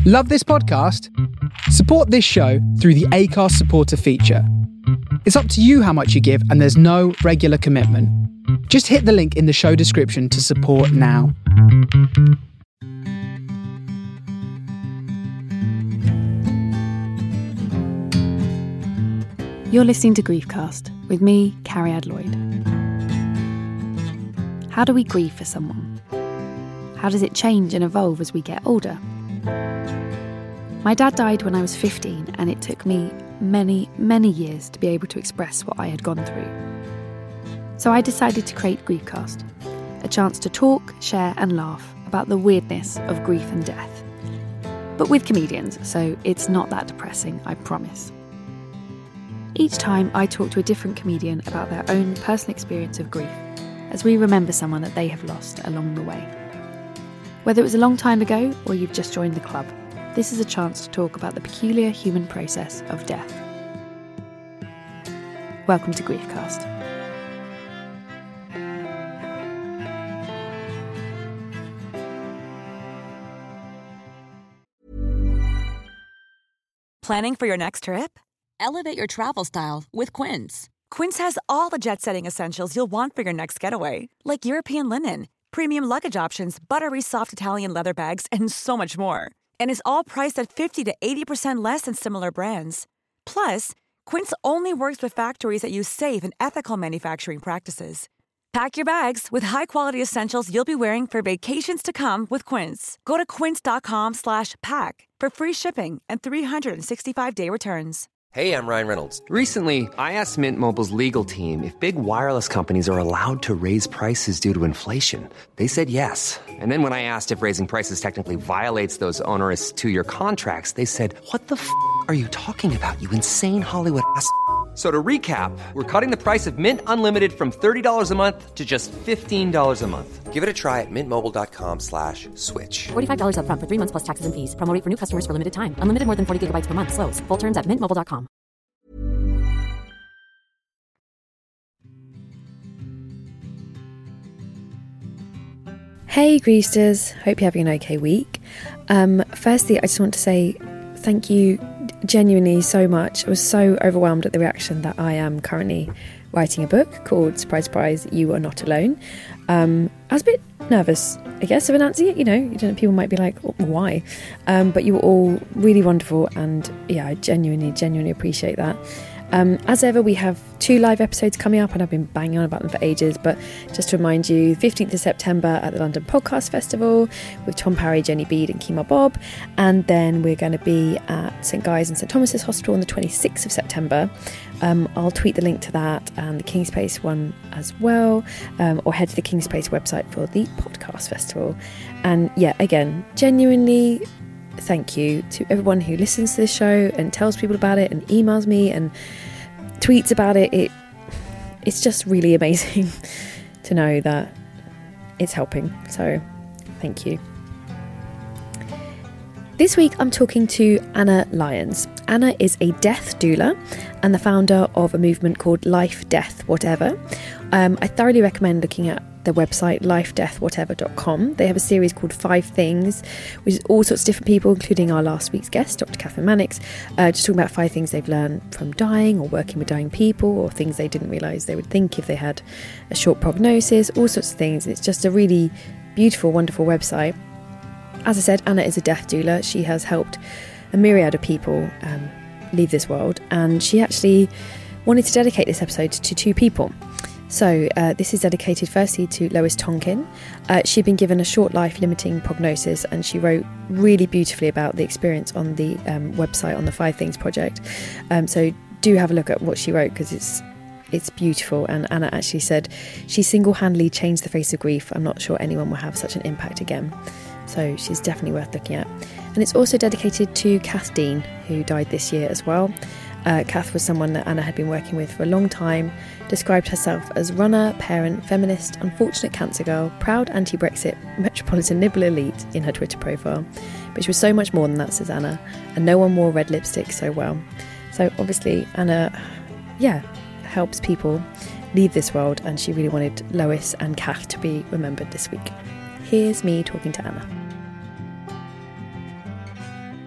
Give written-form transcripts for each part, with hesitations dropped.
Love this podcast? Support this show through the Acast supporter feature. It's up to you how much you give, and there's no regular commitment. Just hit the link in the show description to support now. You're listening to Griefcast with me, Carrie-Ad Lloyd. How do we grieve for someone? How does it change and evolve as we get older? My dad died when I was 15, and it took me many, many years to be able to express what I had gone through. So I decided to create Griefcast, a chance to talk, share and laugh about the weirdness of grief and death. But with comedians, so it's not that depressing, I promise. Each time I talk to a different comedian about their own personal experience of grief, as we remember someone that they have lost along the way. Whether it was a long time ago or you've just joined the club, this is a chance to talk about the peculiar human process of death. Welcome to Griefcast. Planning for your next trip? Elevate your travel style with Quince. Quince has all the jet-setting essentials you'll want for your next getaway, like European linen, premium luggage options, buttery soft Italian leather bags, and so much more. And is all priced at 50 to 80% less than similar brands. Plus, Quince only works with factories that use safe and ethical manufacturing practices. Pack your bags with high-quality essentials you'll be wearing for vacations to come with Quince. Go to quince.com/pack for free shipping and 365-day returns. Hey, I'm Ryan Reynolds. Recently, I asked Mint Mobile's legal team if big wireless companies are allowed to raise prices due to inflation. They said yes. And then when I asked if raising prices technically violates those onerous two-year contracts, they said, "What the f*** are you talking about, you insane Hollywood ass?" So to recap, we're cutting the price of Mint Unlimited from $30 a month to just $15 a month. Give it a try at mintmobile.com/switch. $45 up front for 3 months plus taxes and fees. Promo rate for new customers for limited time. Unlimited more than 40 gigabytes per month. Slows full terms at mintmobile.com. Hey Griefsters, hope you're having an okay week. Firstly, I just want to say thank you genuinely so much. I was so overwhelmed at the reaction that I am currently writing a book called Surprise Surprise, You Are Not Alone. I was a bit nervous, I guess, of announcing it. You know, people might be like, oh, why? But you were all really wonderful, and yeah, I genuinely appreciate that. As ever, we have 2 live episodes coming up, and I've been banging on about them for ages, but just to remind you, 15th of September at the London Podcast Festival with Tom Parry, Jenny Bede and Kemar Bob, and then we're going to be at St Guy's and St Thomas's Hospital on the 26th of September. I'll tweet the link to that and the King's Place one as well, or head to the King's Place website for the podcast festival. And yeah, again, genuinely thank you to everyone who listens to this show and tells people about it and emails me and tweets about it. It's just really amazing to know that it's helping. So thank you. This week I'm talking to Anna Lyons. Anna is a death doula and the founder of a movement called Life, Death, Whatever. I thoroughly recommend looking at the website lifedeathwhatever.com. They have a series called 5 Things, which is all sorts of different people, including our last week's guest, Dr. Catherine Mannix, just talking about 5 things they've learned from dying or working with dying people, or things they didn't realise they would think if they had a short prognosis, all sorts of things. It's just a really beautiful, wonderful website. As I said, Anna is a death doula. She has helped a myriad of people leave this world, and she actually wanted to dedicate this episode to 2 people. So this is dedicated firstly to Lois Tonkin. She'd been given a short life limiting prognosis, and she wrote really beautifully about the experience on the website on the 5 Things project. So do have a look at what she wrote, because it's beautiful. And Anna actually said she single-handedly changed the face of grief. I'm not sure anyone will have such an impact again. So she's definitely worth looking at. And it's also dedicated to Kath Dean, who died this year as well. Kath was someone that Anna had been working with for a long time, described herself as runner, parent, feminist, unfortunate cancer girl, proud anti-Brexit, metropolitan liberal elite in her Twitter profile. But she was so much more than that, says Anna, and no one wore red lipstick so well. So obviously Anna, helps people leave this world, and she really wanted Lois and Kath to be remembered this week. Here's me talking to Anna.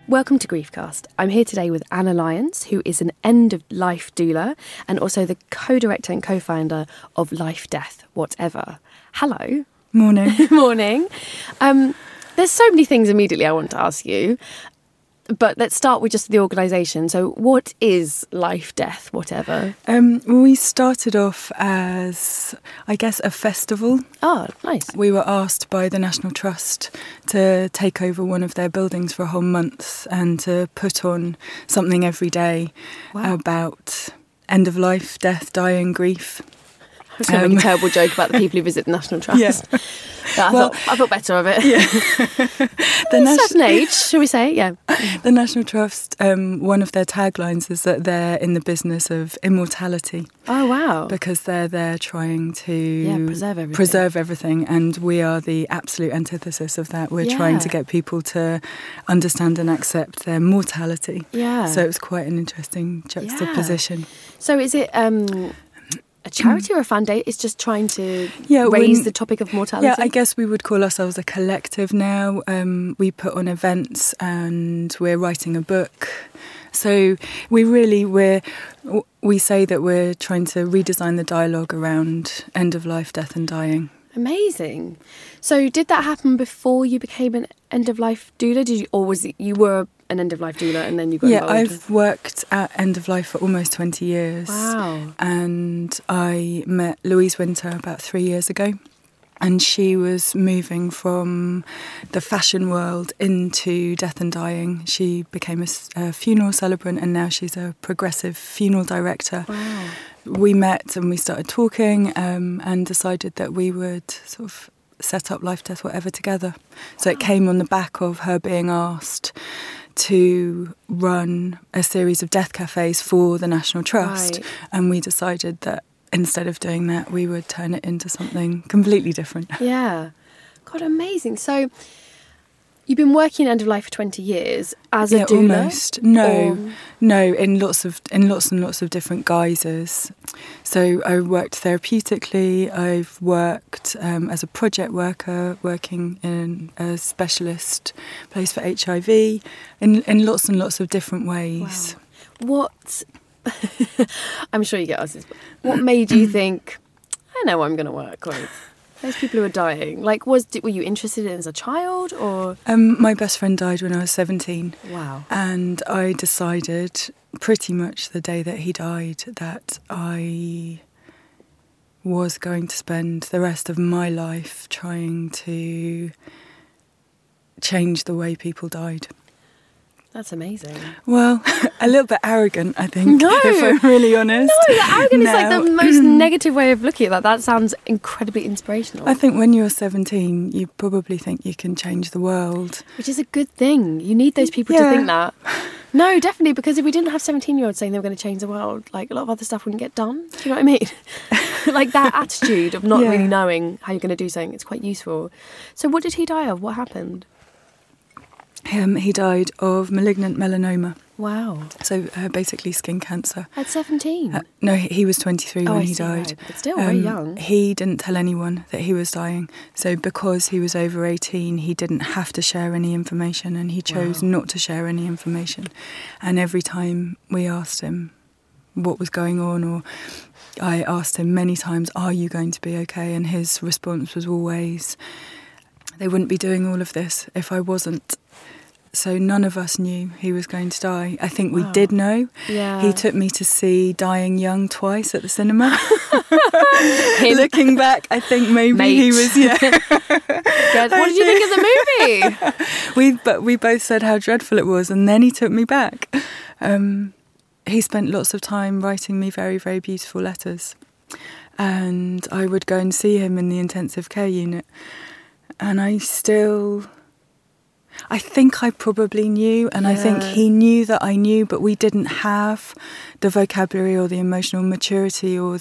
Welcome to Griefcast. I'm here today with Anna Lyons, who is an end-of-life doula and also the co-director and co-founder of Life, Death, Whatever. Hello. Morning. Morning. There's so many things immediately I want to ask you, but let's start with just the organisation. So what is Life, Death, Whatever? We started off as, I guess, a festival. Oh, nice. We were asked by the National Trust to take over one of their buildings for a whole month and to put on something every day about end of life, death, dying, grief. I was going to make a terrible joke about the people who visit the National Trust. Yeah. But I thought better of it. Yeah. A certain age, shall we say? Yeah. The National Trust, one of their taglines is that they're in the business of immortality. Oh, wow. Because they're there trying to preserve everything. And we are the absolute antithesis of that. We're trying to get people to understand and accept their mortality. Yeah. So it was quite an interesting juxtaposition. Yeah. So is it a charity or a foundation? It's just trying to raise the topic of mortality? Yeah, I guess we would call ourselves a collective now. We put on events and we're writing a book. So we say that we're trying to redesign the dialogue around end of life, death and dying. Amazing. So did that happen before you became an end-of-life doula? Or was it you were an end-of-life doula and then you got involved? Yeah, I've worked at end of life for almost 20 years. Wow. And I met Louise Winter about 3 years ago. And she was moving from the fashion world into death and dying. She became a funeral celebrant and now she's a progressive funeral director. Wow. We met and we started talking and decided that we would sort of set up Life, Death, Whatever together. So it came on the back of her being asked to run a series of death cafes for the National Trust. Right. And we decided that instead of doing that, we would turn it into something completely different. Yeah. God, amazing. So you've been working end of life for 20 years as a doula? Almost. No, in lots and lots of different guises. So I worked therapeutically. I've worked as a project worker, working in a specialist place for HIV, in lots and lots of different ways. Wow. What? I'm sure you get asked this. But what made you think, I know what I'm going to work with? Those people who are dying. Like, were you interested in it as a child or? My best friend died when I was 17. Wow. And I decided pretty much the day that he died that I was going to spend the rest of my life trying to change the way people died. That's amazing. Well, a little bit arrogant, I think, No. if I'm really honest. No, arrogant is like the most negative way of looking at that. That sounds incredibly inspirational. I think when you're 17, you probably think you can change the world. Which is a good thing. You need those people to think that. No, definitely, because if we didn't have 17-year-olds saying they were going to change the world, like a lot of other stuff wouldn't get done. Do you know what I mean? Like that attitude of not really knowing how you're going to do something, it's quite useful. So what did he die of? What happened? He died of malignant melanoma. Wow. So basically skin cancer. At 17? No, he was 23 when I he see, died. right. But still very young. He didn't tell anyone that he was dying. So because he was over 18, he didn't have to share any information and he chose not to share any information. And every time we asked him what was going on, or I asked him many times, are you going to be okay? And his response was always, they wouldn't be doing all of this if I wasn't. So none of us knew he was going to die. I think we did know. Yeah. He took me to see Dying Young twice at the cinema. Looking back, I think maybe he was, What did you think of the movie? We both said how dreadful it was, and then he took me back. He spent lots of time writing me very, very beautiful letters. And I would go and see him in the intensive care unit. And I think I probably knew, and I think he knew that I knew, but we didn't have the vocabulary or the emotional maturity or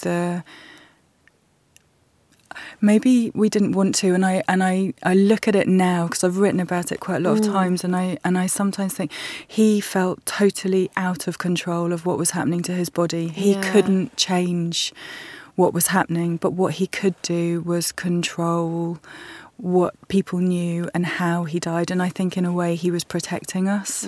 maybe we didn't want to. And I look at it now because I've written about it quite a lot of times, and I sometimes think he felt totally out of control of what was happening to his body. He couldn't change what was happening, but what he could do was control what people knew and how he died. And I think in a way he was protecting us.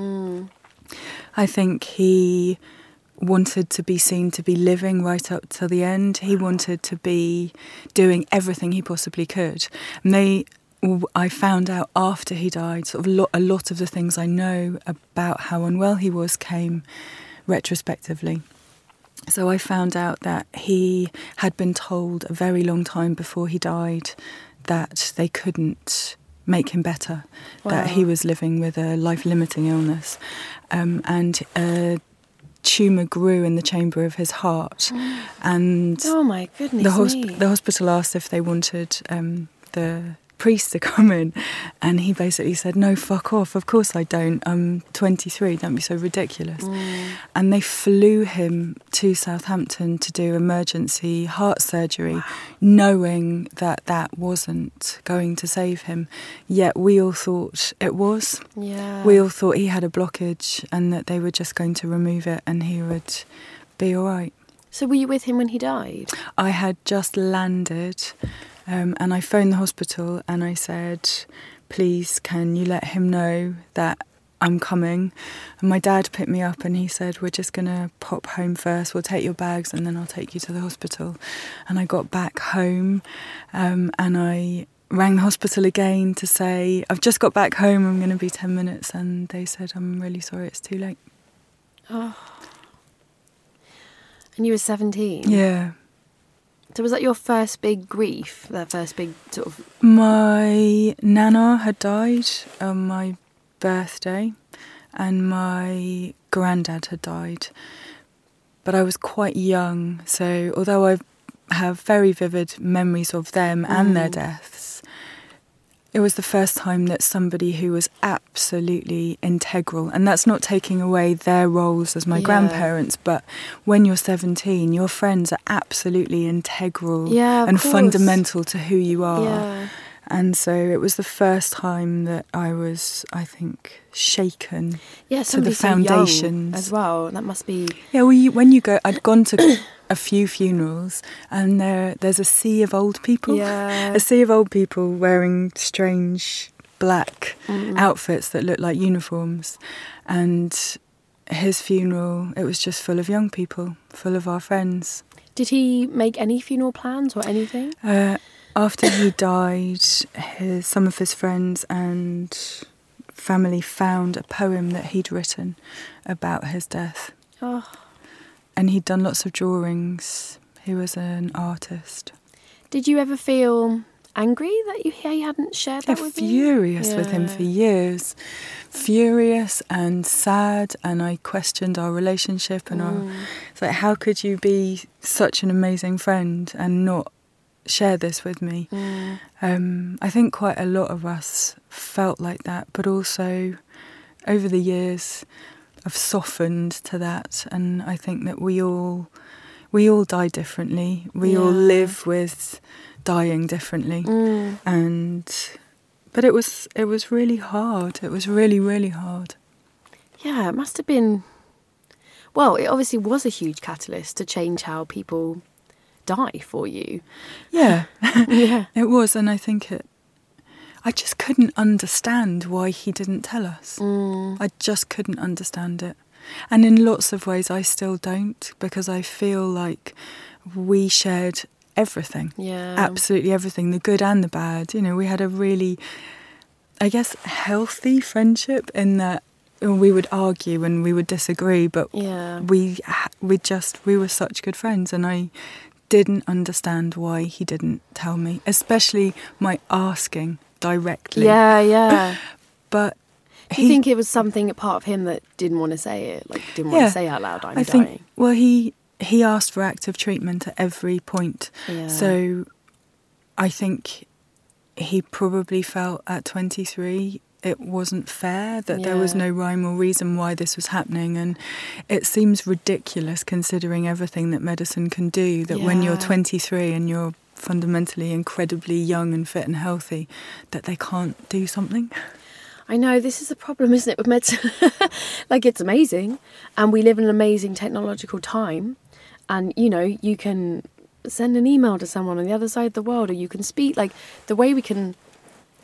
I think he wanted to be seen to be living right up till the end. He wanted to be doing everything he possibly could. And I found out after he died, sort of a lot of the things I know about how unwell he was came retrospectively. So I found out that he had been told a very long time before he died that they couldn't make him better, that he was living with a life-limiting illness. And a tumour grew in the chamber of his heart. And oh my goodness the hospital asked if they wanted the priest to come in, and he basically said, no, fuck off, of course I don't, I'm 23, don't be so ridiculous. And they flew him to Southampton to do emergency heart surgery, knowing that that wasn't going to save him, yet we all thought it was. We all thought he had a blockage and that they were just going to remove it and he would be all right. So were you with him when he died? I had just landed. And I phoned the hospital and I said, please, can you let him know that I'm coming? And my dad picked me up and he said, we're just going to pop home first. We'll take your bags and then I'll take you to the hospital. And I got back home and I rang the hospital again to say, I've just got back home, I'm going to be 10 minutes. And they said, I'm really sorry, it's too late. Oh. And you were 17? Yeah. So was that your first big grief, that first big sort of... My nana had died on my birthday and my granddad had died. But I was quite young, so although I have very vivid memories of them and their deaths, it was the first time that somebody who was absolutely integral, and that's not taking away their roles as my grandparents, but when you're 17, your friends are absolutely integral and fundamental to who you are. Yeah. And so it was the first time that I was, I think, shaken to the foundations. So as well, that must be... Yeah, well, when you go... I'd gone to a few funerals and there's a sea of old people. Yeah. A sea of old people wearing strange black outfits that look like uniforms. And his funeral, it was just full of young people, full of our friends. Did he make any funeral plans or anything? After he died, some of his friends and family found a poem that he'd written about his death. Oh. And he'd done lots of drawings. He was an artist. Did you ever feel angry that he hadn't shared that with you? Furious with him for years. Furious and sad, and I questioned our relationship. And it's like, how could you be such an amazing friend and not share this with me? I think quite a lot of us felt like that, but also over the years I've softened to that, and I think that we all die differently. We all live with dying differently. But it was really hard. It was really, really hard. Yeah, it must have been... Well, it obviously was a huge catalyst to change how people die for you. Yeah. Yeah. It was, and I think I just couldn't understand why he didn't tell us. I just couldn't understand it. And in lots of ways I still don't, because I feel like we shared everything. Yeah. Absolutely everything, the good and the bad. You know, we had a really, I guess, healthy friendship in that we would argue and we would disagree, but we were such good friends, and I didn't understand why he didn't tell me, especially my asking directly. Yeah. But do you think it was something, a part of him that didn't want to say it, like didn't want to say out loud, I'm dying? Well, he asked for active treatment at every point. Yeah. So I think he probably felt at 23 it wasn't fair, that there was no rhyme or reason why this was happening. And it seems ridiculous considering everything that medicine can do, that when you're 23 and you're fundamentally incredibly young and fit and healthy, that they can't do something. I know, this is the problem, isn't it, with medicine? Like, it's amazing, and we live in an amazing technological time, and, you know, you can send an email to someone on the other side of the world, or you can speak, like, the way we can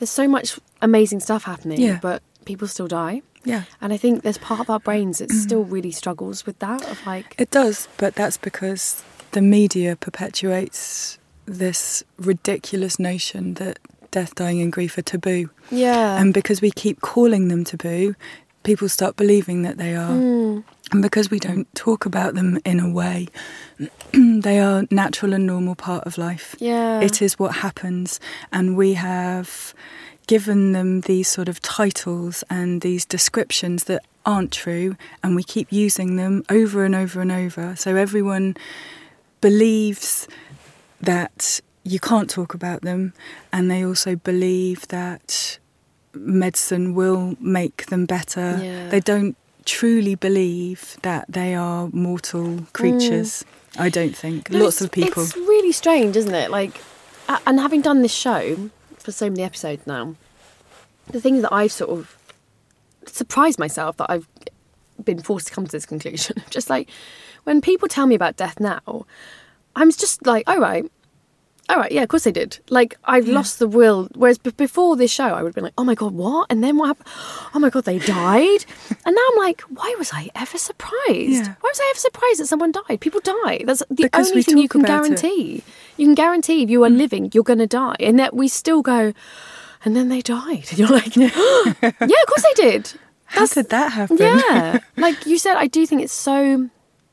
there's so much amazing stuff happening, Yeah. but people still die. Yeah. And I think there's part of our brains that still really struggles with that, of like... It does, but that's because the media perpetuates this ridiculous notion that death, dying and grief are taboo. Yeah. And because we keep calling them taboo, people start believing that they are. And because we don't talk about them in a way, they are natural and normal part of life. Yeah. It is what happens. And we have given them these sort of titles and these descriptions that aren't true, and we keep using them over and over and over. So everyone believes that you can't talk about them, and they also believe that medicine will make them better. Yeah. They don't truly believe that they are mortal creatures. I don't think. No, Lots of people. It's really strange, isn't it? Like, and having done this show for so many episodes now, the things that I've sort of surprised myself that I've been forced to come to this conclusion. Just like, when people tell me about death now, I'm just like, all right, yeah, of course they did. Like, I've lost the will. Whereas before this show, I would have been like, oh my God, what? And then what happened? Oh my God, they died? And now I'm like, why was I ever surprised? Yeah. Why was I ever surprised that someone died? People die. That's the Because only we thing you talk can about it. guarantee. You can guarantee if you are living, you're going to die. And yet we still go, and then they died. And you're like, yeah, of course they did. How did that happen? Yeah. Like you said, I do think it's so...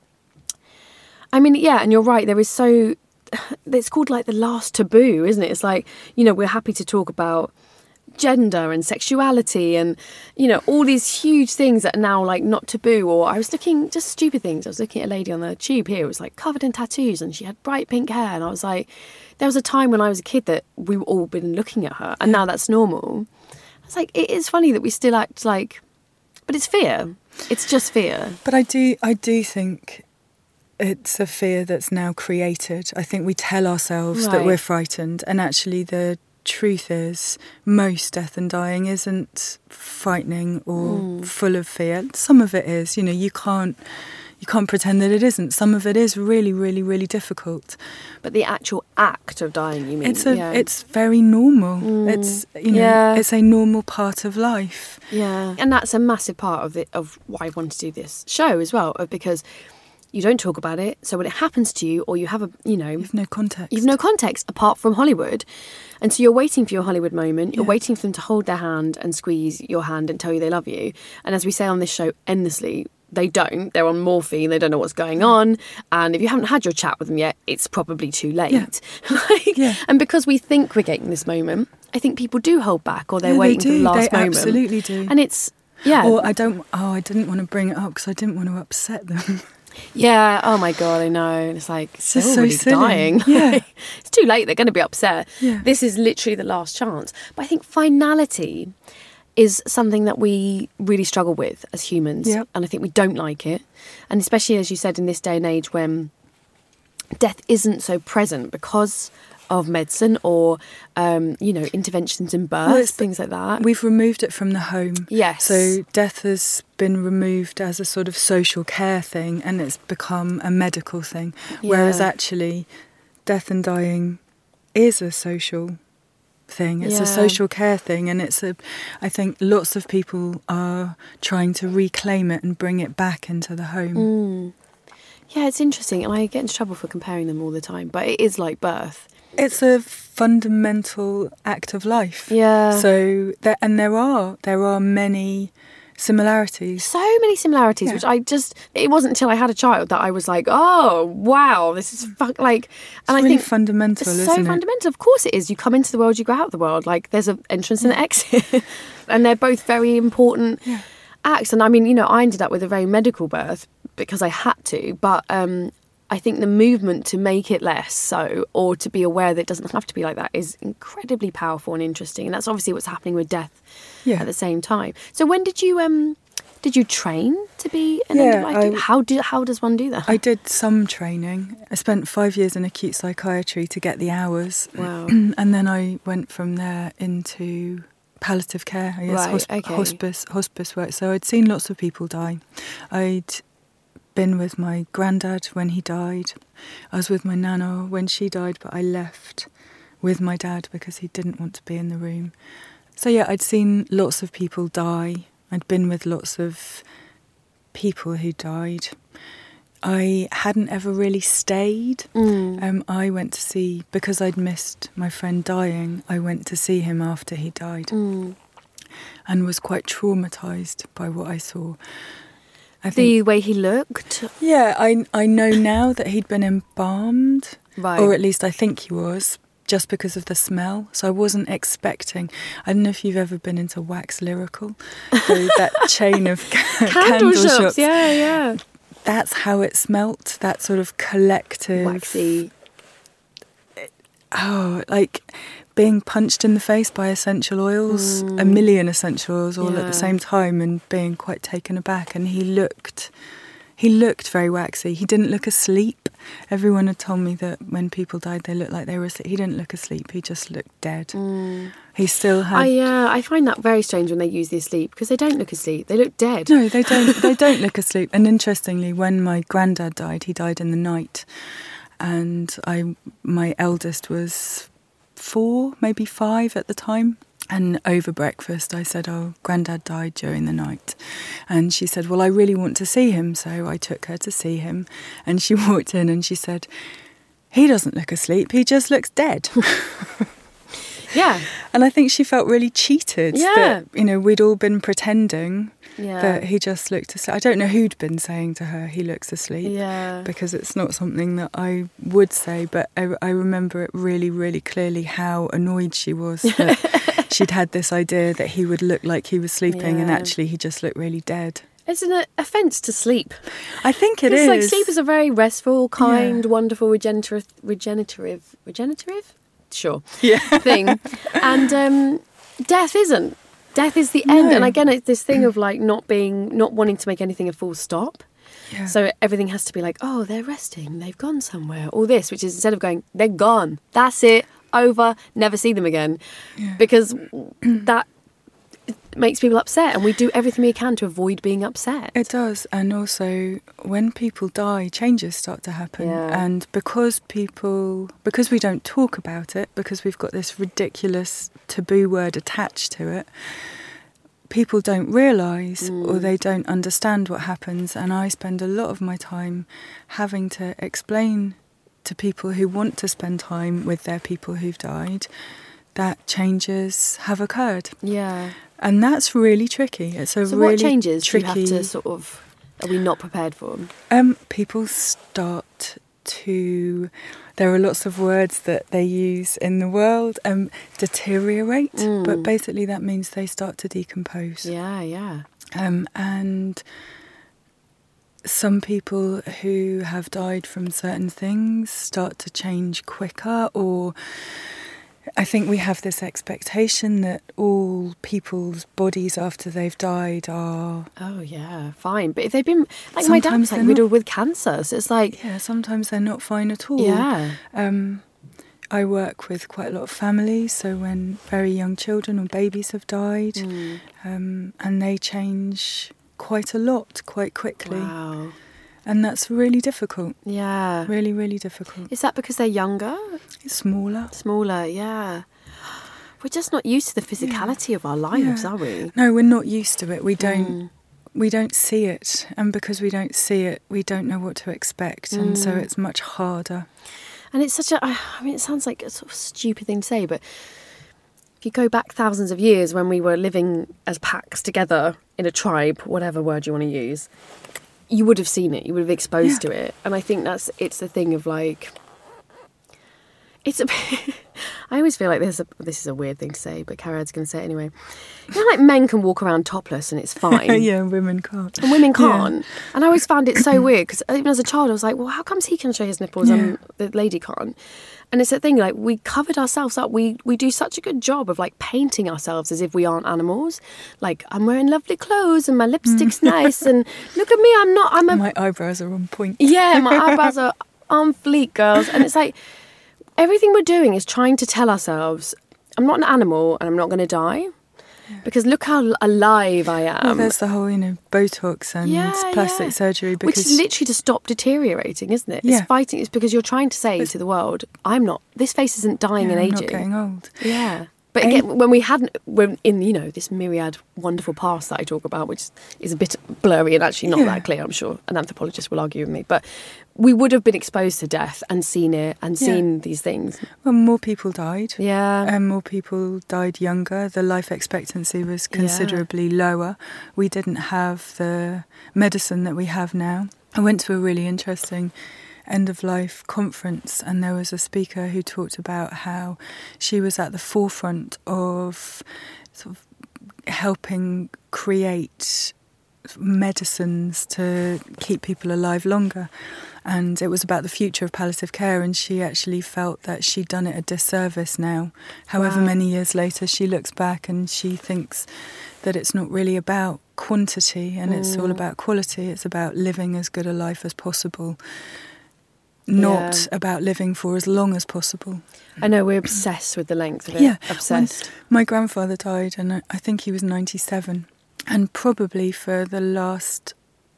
I mean, yeah, and you're right. There is so... It's called like the last taboo, isn't it? It's like, you know, we're happy to talk about gender and sexuality and, you know, all these huge things that are now like not taboo. Or I was looking, just stupid things. I was looking at a lady on the tube here who was like covered in tattoos and she had bright pink hair. And I was like, there was a time when I was a kid that we were all been looking at her and now that's normal. I was like, it is funny that we still act like, but it's fear. It's just fear. But I do think it's a fear that's now created. I think we tell ourselves that Right. we're frightened, and actually the truth is most death and dying isn't frightening or full of fear. Some of it is, you know, you can't pretend that it isn't. Some of it is really, really, really difficult. But the actual act of dying, you mean? It's very normal. It's, you know, Yeah. it's a normal part of life. Yeah, and that's a massive part of why I wanted to do this show as well, because you don't talk about it. So when it happens to you, or you have You've no context. you've no context apart from Hollywood, and so you're waiting for your Hollywood moment. You're waiting for them to hold their hand and squeeze your hand and tell you they love you. And as we say on this show endlessly, they don't. They're on morphine. They don't know what's going on. And if you haven't had your chat with them yet, it's probably too late. Yeah. And because we think we're getting this moment, I think people do hold back, or they're Yeah, waiting for the they last moment. absolutely do. And it's, yeah. Or I didn't want to bring it up because I didn't want to upset them. Yeah, oh my God, I know. And it's like, It's they're just so already silly. dying. Yeah. It's too late, they're going to be upset. Yeah. This is literally the last chance. But I think finality is something that we really struggle with as humans. Yep. And I think we don't like it. And especially, as you said, in this day and age when death isn't so present because of medicine or, interventions in birth, things like that. We've removed it from the home. Yes. So death has been removed as a sort of social care thing, and it's become a medical thing. Whereas Yeah. actually, death and dying is a social thing. It's Yeah. a social care thing, and I think lots of people are trying to reclaim it and bring it back into the home. Yeah, it's interesting. And I get into trouble for comparing them all the time, but it is like birth. It's a fundamental act of life. Yeah. So there are many similarities. So many similarities, Yeah. which it wasn't until I had a child that I was like, oh, wow, this is like, and It's I really think fundamental, it's isn't so it? fundamental. Of course it is. You come into the world, you go out the world. Like there's an entrance and an exit, and they're both very important acts. And I mean, I ended up with a very medical birth because I had to, but I think the movement to make it less so, or to be aware that it doesn't have to be like that, is incredibly powerful and interesting. And that's obviously what's happening with death at the same time. So when did you train to be an end of life doula? How does one do that? I did some training. I spent 5 years in acute psychiatry to get the hours. Wow. And then I went from there into palliative care, I guess, Right, okay. hospice work. So I'd seen lots of people die. I'd been with my granddad when he died. I was with my nana when she died, but I left with my dad because he didn't want to be in the room. So yeah, I'd seen lots of people die. I'd been with lots of people who died. I hadn't ever really stayed. I went to see, because I'd missed my friend dying, I went to see him after he died and was quite traumatised by what I saw. I think, the way he looked? Yeah, I know now that he'd been embalmed, Right. or at least I think he was, just because of the smell. So I wasn't expecting. I don't know if you've ever been into Wax Lyrical, so that chain of candle shops. Yeah. That's how it smelt, that sort of collective... Waxy. Oh, like being punched in the face by essential oils, a million essential oils all at the same time, and being quite taken aback. And he looked very waxy. He didn't look asleep. Everyone had told me that when people died, they looked like they were asleep. He didn't look asleep. He just looked dead. He still had... I find that very strange when they use the asleep, because they don't look asleep. They look dead. No, they don't. They don't look asleep. And interestingly, when my granddad died, he died in the night, and my eldest was 4, maybe 5 at the time. And over breakfast, I said, "Oh, Granddad died during the night." And she said, "Well, I really want to see him." So I took her to see him. And she walked in and she said, "He doesn't look asleep. He just looks dead." Yeah. And I think she felt really cheated that, we'd all been pretending that he just looked asleep. I don't know who'd been saying to her, "He looks asleep," because it's not something that I would say, but I remember it really, really clearly how annoyed she was that she'd had this idea that he would look like he was sleeping and actually he just looked really dead. It's an offence to sleep. I think it is. is. Like, sleep is a very restful, kind, wonderful, regenerative? Sure. Yeah. Thing. And death isn't. Death is the end. And again, it's this thing of like not wanting to make anything a full stop. Yeah. So everything has to be like, oh, they're resting, they've gone somewhere. All this, which is instead of going, they're gone. That's it. Over. Never see them again. Yeah. Because that makes people upset, and we do everything we can to avoid being upset. It does. And also when people die, changes start to happen. And because we don't talk about it, because we've got this ridiculous taboo word attached to it, people don't realise or they don't understand what happens. And I spend a lot of my time having to explain to people who want to spend time with their people who've died that changes have occurred. Yeah. And that's really tricky. It's a really what changes tricky... do you have to sort of... Are we not prepared for them? People start to... There are lots of words that they use in the world. Deteriorate, but basically that means they start to decompose. Yeah. And some people who have died from certain things start to change quicker, or... I think we have this expectation that all people's bodies after they've died are... Oh, yeah, fine. But if they've been... Like, my dad was like riddled with cancer, so it's like... Yeah, sometimes they're not fine at all. Yeah. I work with quite a lot of families, so when very young children or babies have died, and they change quite a lot, quite quickly. Wow. And that's really difficult. Yeah. Really, really difficult. Is that because they're younger? It's smaller. Smaller, yeah. We're just not used to the physicality of our lives, are we? No, we're not used to it. We don't see it. And because we don't see it, we don't know what to expect. And so it's much harder. And it's such it sounds like a sort of stupid thing to say, but if you go back thousands of years when we were living as packs together in a tribe, whatever word you want to use, you would have seen it, you would have exposed to it. And I think it's the thing of like, I always feel like this is a weird thing to say, but Carad's going to say it anyway. You know, like men can walk around topless and it's fine. Yeah, women can't. And women can't. Yeah. And I always found it so weird, because even as a child I was like, well, how comes he can show his nipples and the lady can't? And it's that thing, like, we covered ourselves up. We do such a good job of, like, painting ourselves as if we aren't animals. Like, I'm wearing lovely clothes and my lipstick's nice and look at me, my eyebrows are on point. Yeah, my eyebrows are on fleek, girls. And it's like, everything we're doing is trying to tell ourselves, I'm not an animal and I'm not going to die. Because look how alive I am. Well, there's the whole, Botox and plastic surgery. Which is literally to stop deteriorating, isn't it? It's fighting. It's because you're trying to say to the world, this face isn't dying and aging. I'm not getting old. Yeah. But again, when in, you know, this myriad wonderful past that I talk about, which is a bit blurry and actually not that clear, I'm sure an anthropologist will argue with me, but we would have been exposed to death and seen it and seen these things. Well, more people died. Yeah. And more people died younger. The life expectancy was considerably lower. We didn't have the medicine that we have now. I went to a really interesting end-of-life conference, and there was a speaker who talked about how she was at the forefront of sort of helping create medicines to keep people alive longer. And it was about the future of palliative care, and she actually felt that she'd done it a disservice now. However many years later, she looks back and she thinks that it's not really about quantity and it's all about quality. It's about living as good a life as possible, not about living for as long as possible. I know, we're obsessed with the length of it. Yeah. Obsessed. My grandfather died, and I think he was 97. And probably for the last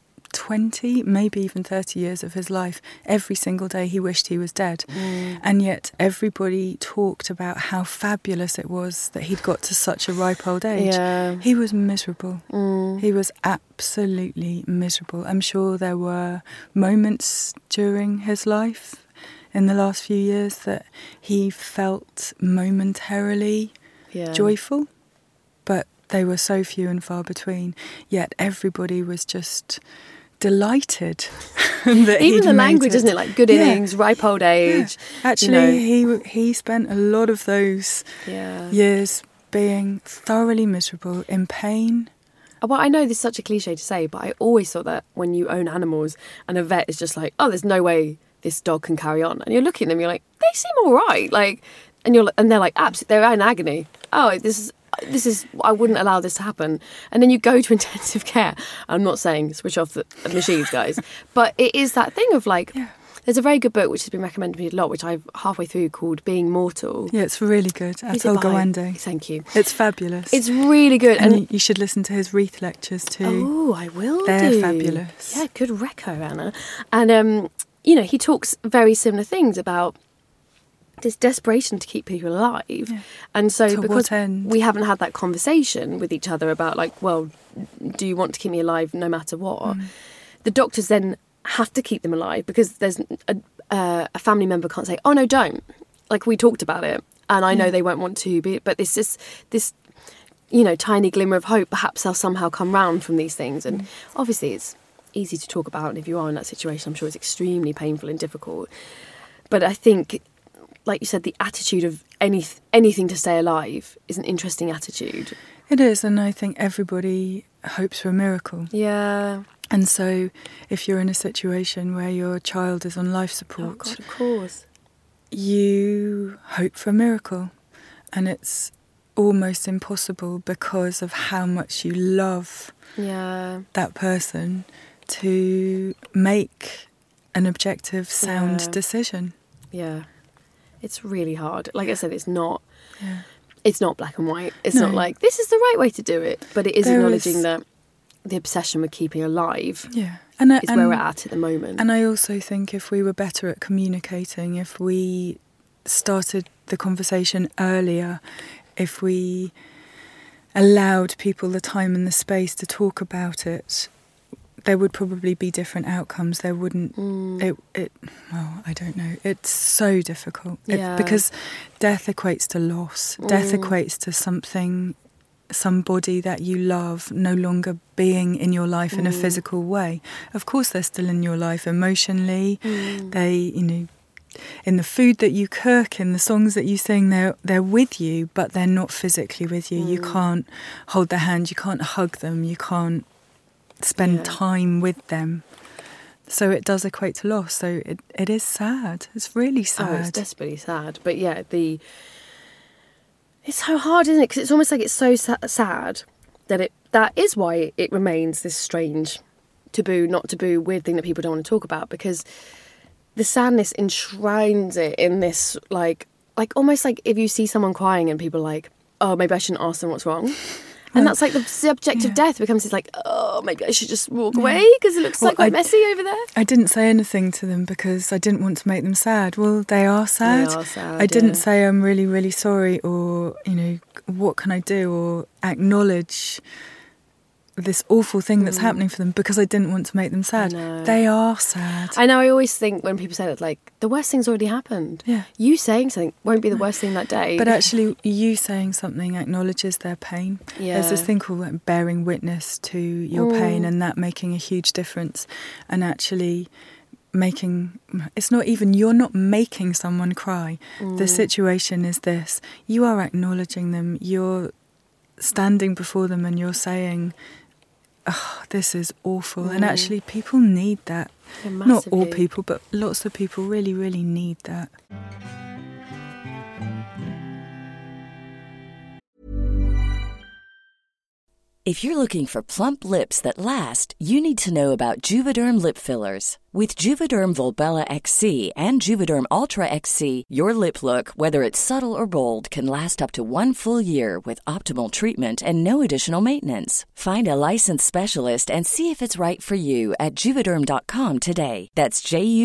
20, maybe even 30 years of his life, every single day he wished he was dead. And yet everybody talked about how fabulous it was that he'd got to such a ripe old age. Yeah. He was miserable. He was absolutely miserable. I'm sure there were moments during his life in the last few years that he felt momentarily joyful, but they were so few and far between. Yet everybody was just delighted that even the language, it. isn't it? Like good innings, ripe old age. Yeah. Actually, you know, he spent a lot of those years being thoroughly miserable, in pain. Well, I know this is such a cliche to say, but I always thought that when you own animals and a vet is just like, oh, there's no way this dog can carry on, and you're looking at them, you're like, they seem all right, like, and they're like, absolutely, they're in agony. Oh, this is, I wouldn't allow this to happen. And then you go to intensive care. I'm not saying switch off the machines, guys, but it is that thing of like, there's a very good book which has been recommended to me a lot, which I've halfway through, called Being Mortal. Yeah, it's really good. Atul Gawande. Thank you. It's fabulous. It's really good. And you should listen to his Wreath lectures too. Oh, I will. They're fabulous. Yeah, good reco, Anna. And, you know, he talks very similar things about this desperation to keep people alive. Yeah. And so to because what end? We haven't had that conversation with each other about like, well, do you want to keep me alive no matter what? The doctors then have to keep them alive because there's a family member can't say, oh no, don't. Like, we talked about it and I know they won't want to, but this you know, tiny glimmer of hope, perhaps they'll somehow come round from these things. And obviously it's easy to talk about, and if you are in that situation, I'm sure it's extremely painful and difficult. But I think, like you said, the attitude of anything to stay alive is an interesting attitude. It is, and I think everybody hopes for a miracle. Yeah. And so if you're in a situation where your child is on life support, oh God, of course, you hope for a miracle. And it's almost impossible because of how much you love that person to make an objective, sound decision. Yeah. It's really hard. Like I said, it's not black and white. It's not like, this is the right way to do it. But it is acknowledging that the obsession with keeping alive is where we're at the moment. And I also think if we were better at communicating, if we started the conversation earlier, if we allowed people the time and the space to talk about it, there would probably be different outcomes. There wouldn't. Well, I don't know. It's so difficult because death equates to loss. Death equates to somebody that you love no longer being in your life in a physical way. Of course, they're still in your life emotionally. They, you know, in the food that you cook, in the songs that you sing, they're with you, but they're not physically with you. You can't hold their hand. You can't hug them. You can't spend time with them. So it does equate to loss. So it is sad. It's really sad. Oh, it's desperately sad. But yeah, it's so hard, isn't it? Because it's almost like it's so sad that is why it remains this strange taboo, not taboo, weird thing that people don't want to talk about, because the sadness enshrines it in this like almost like if you see someone crying and people are like, oh, maybe I shouldn't ask them what's wrong. And that's like the subject of death becomes this like, oh, maybe I should just walk away because it looks quite messy over there. I didn't say anything to them because I didn't want to make them sad. Well, they are sad. They are sad, I didn't say I'm really, really sorry or, you know, what can I do, or acknowledge this awful thing that's happening for them because I didn't want to make them sad. They are sad. I know, I always think when people say that, like, the worst thing's already happened. Yeah. You saying something won't be the worst thing that day. But actually, you saying something acknowledges their pain. Yeah. There's this thing called like, bearing witness to your pain, and that making a huge difference. And actually it's not even, you're not making someone cry. The situation is this. You are acknowledging them. You're standing before them and you're saying, oh, this is awful. And actually people need that. Yeah, not all people, but lots of people really, really need that. If you're looking for plump lips that last, you need to know about Juvederm lip fillers. With Juvederm Volbella XC and Juvederm Ultra XC, your lip look, whether it's subtle or bold, can last up to 1 full year with optimal treatment and no additional maintenance. Find a licensed specialist and see if it's right for you at Juvederm.com today. That's